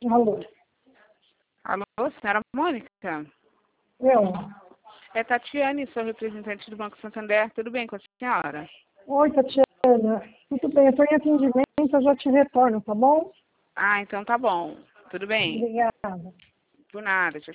Alô? Alô, senhora Mônica? Eu? É Tatiane, sou representante do Banco Santander. Tudo bem com a senhora? Oi, Tatiana. Tudo bem, eu estou em atendimento, eu já te retorno, tá bom? Ah, então tá bom. Tudo bem. Obrigada. Por nada. Tchau,